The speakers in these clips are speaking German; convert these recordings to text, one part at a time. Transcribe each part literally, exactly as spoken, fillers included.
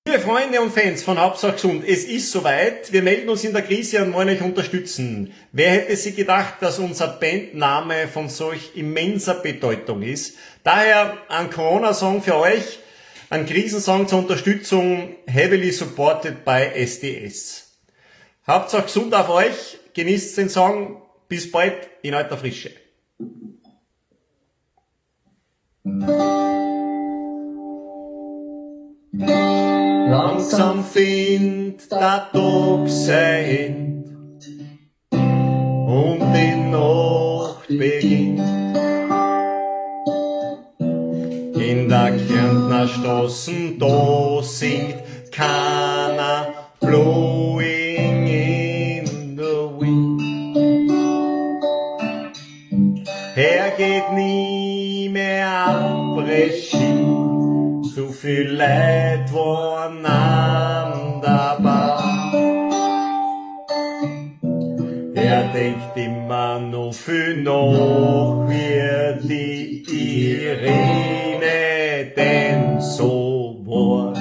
Liebe Freunde und Fans von Hauptsache Gesund, es ist soweit. Wir melden uns in der Krise und wollen euch unterstützen. Wer hätte sich gedacht, dass unser Bandname von solch immenser Bedeutung ist? Daher ein Corona-Song für euch, ein Krisensong zur Unterstützung, heavily supported by S D S. Hauptsache Gesund auf euch, genießt den Song, bis bald in alter Frische. Langsam findet der Tag sein End und die Nacht beginnt. In der Kärntner Straßen, da singt keiner Blowing in the Wind. Er geht nie mehr Après-Ski, zu viel Leid waren an der Bar. Er denkt immer noch viel nach, wie die Irene denn so war.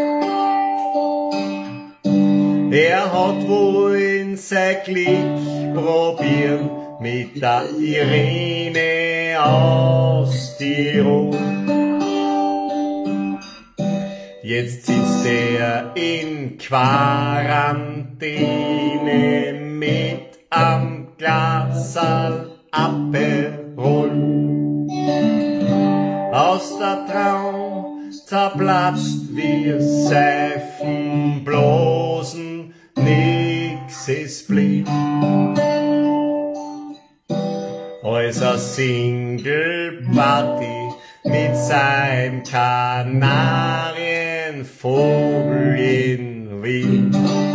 Er hat wohl sein Glück probiert mit der Irene aus Tirol. Jetzt sitzt er in Quarantäne mit am Glasal Aperol. Aus der Traum zerplatzt wie Seifenblasen, nix ist blieb. Als a Single Party mit seinem Kanarienvogel in Wien.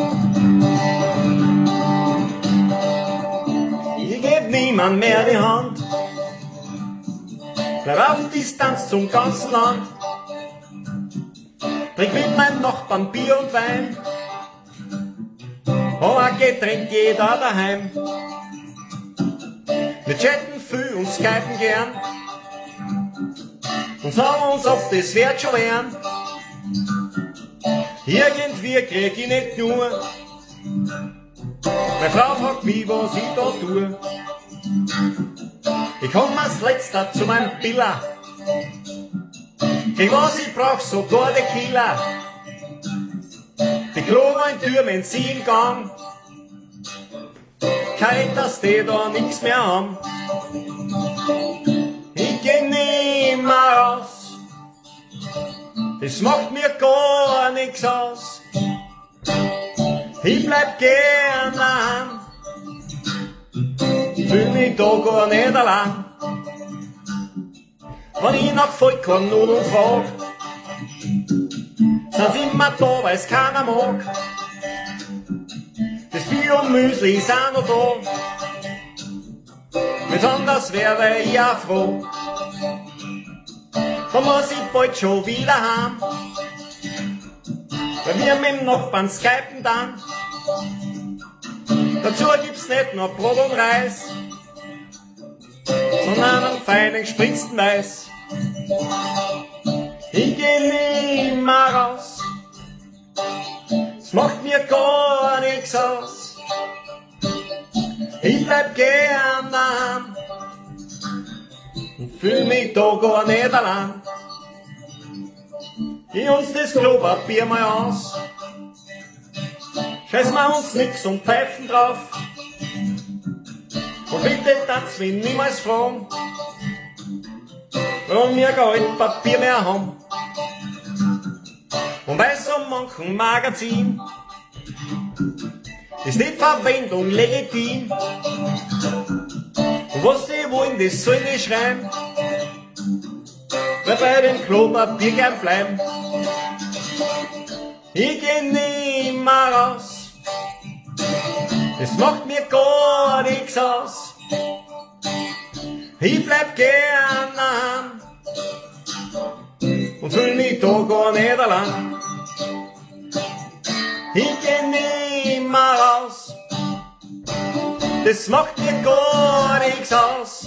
Ich geb niemand mehr die Hand, bleib auf Distanz zum ganzen Land, trink mit meinem Nachbarn Bier und Wein, oh, ein Getränk jeder daheim. Wir chatten viel und skypen gern und sagen uns oft, das wird schon werden. Irgendwie krieg ich nicht nur. Meine Frau fragt mich, was ich da tue. Ich komm als Letzter zu meinem Billa. Krieg was ich brauch, sogar der Killer. Die Kloreintür, wenn sie im Gang. Kein, dass die da nix mehr haben. Ich geh nimmer raus, es macht mir gar nix aus. Ich bleib gern daheim, fühl mich da gar nicht allein. Wenn ich nach Vollkornnudeln frag, sind sie immer da, weil's keiner mag. Das Bier und Müsli ist auch noch da. Mit anders wäre ich auch froh. Da muss ich bald schon wieder heim, weil wir mit dem Nachbarn skypen dann. Dazu gibt's nicht nur Brot und Reis, sondern einen feinen gespritzten Weiß. Ich geh nimmer raus, es macht mir gar nix aus. Ich bleib gern daheim und fühl mich da gar nicht allein. Geh uns das Klopapier mal aus, scheiß wir uns nix und pfeifen drauf. Und bitte tanz mich niemals fragen, warum wir kein Papier mehr haben. Und bei so manchen Magazin ist die Verwendung legitim. Und was die wollen, das sollen die schreiben, weil bei dem Klopapier gern bleiben. Ich geh nimmer raus, es macht mir gar nix aus. Ich bleib gern daheim und fühl mich da gar nicht allein. Ich geh nimmer raus, das macht mir gar nix aus.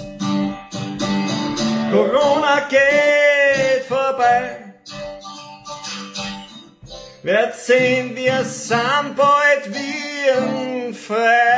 Corona geht vorbei, Werd sehen, wir sind bald wieder frei.